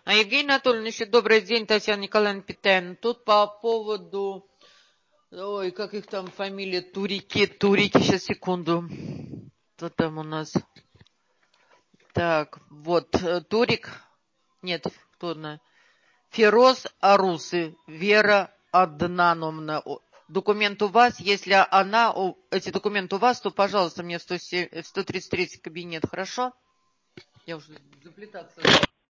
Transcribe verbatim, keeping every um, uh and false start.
А, Евгений Анатольевич, добрый день, Татьяна Николаевна Питаевна. Тут по поводу, ой, как их там фамилия, Турики, Турики, сейчас, секунду. Кто там у нас? Так, вот, Турик, нет, кто на? Фероз Арусы, Вера Аднановна. Документ у вас, если она, эти документы у вас, то, пожалуйста, мне в сто тридцать третий кабинет, хорошо? Я уже заплетаться.